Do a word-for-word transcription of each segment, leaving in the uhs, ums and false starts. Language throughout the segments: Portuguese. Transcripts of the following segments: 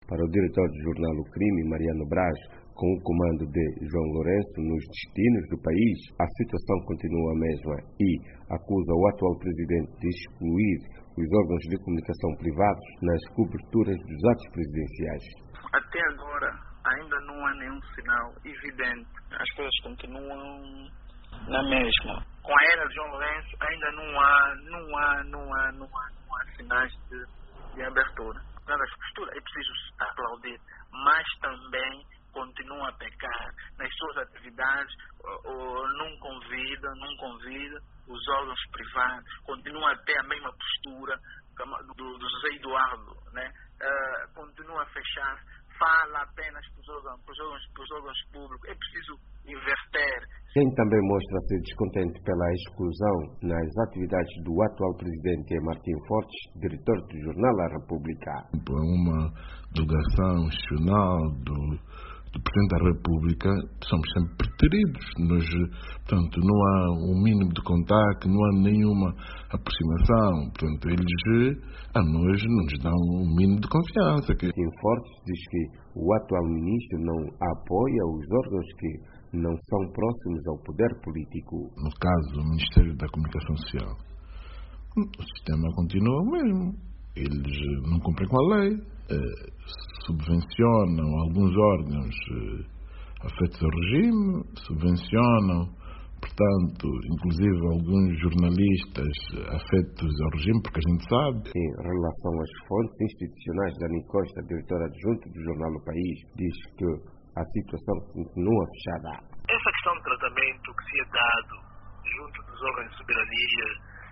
Para o diretor do jornal O Crime, Mariano Braz, com o comando de João Lourenço nos destinos do país, a situação continua a mesma e acusa o atual presidente de excluir os órgãos de comunicação privados nas coberturas dos atos presidenciais. Até agora ainda não há nenhum sinal evidente. As coisas continuam na mesma. Com a era de João Lourenço ainda não há, não há, não há, não há, não há sinais de, de abertura. Nas posturas é preciso aplaudir, mas também continua a pecar nas suas atividades, ou, ou não convida, não convida os órgãos privados, continua a ter a mesma postura do, do José Eduardo, né? Uh, continua a fechar, fala apenas para os órgãos, para os órgãos, para os órgãos públicos. É preciso inverter. Quem também mostra-se descontente pela exclusão nas atividades do atual presidente é Martim Fortes, diretor do jornal A República. Uma delegação institucional do, do Presidente da República, somos sempre preteridos. Nós, portanto, não há um mínimo de contacto, não há nenhuma aproximação. Portanto, eles a nós não nos dão um mínimo de confiança. Martim Fortes diz que o atual ministro não apoia os órgãos que não são próximos ao poder político. No caso do Ministério da Comunicação Social, o sistema continua o mesmo. Eles não cumprem com a lei, eh, subvencionam alguns órgãos eh, afetos ao regime, subvencionam, portanto, inclusive alguns jornalistas afetos ao regime, porque a gente sabe. Em relação às fontes institucionais, Dani Costa, diretora adjunta do jornal O País, diz que a situação continua fechada. Essa questão de tratamento que se é dado junto dos órgãos de soberania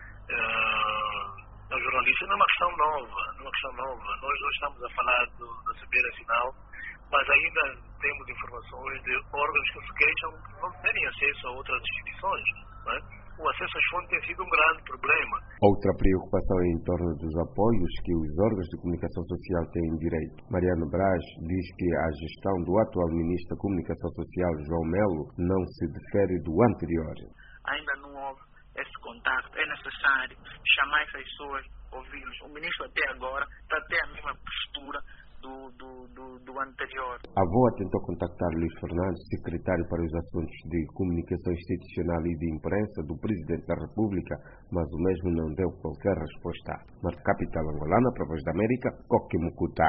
uh, aos jornalistas não é uma questão nova, não é uma questão nova. Nós não estamos a falar do, da Saber Nacional, mas ainda temos informações de órgãos que se queixam que não terem acesso a outras instituições, não é? O acesso às fontes tem sido um grande problema. Outra preocupação é em torno dos apoios que os órgãos de comunicação social têm direito. Mariano Braz diz que a gestão do atual ministro da Comunicação Social, João Melo, não se difere do anterior. Ainda não houve esse contato. É necessário chamar essas pessoas, ouvi-los. O ministro até agora está até a mesma postura Do, do, do, do anterior. A VOA tentou contactar Luís Fernandes, secretário para os assuntos de comunicação institucional e de imprensa do Presidente da República, mas o mesmo não deu qualquer resposta. Na capital angolana, para a Voz da América, Coque Mucuta.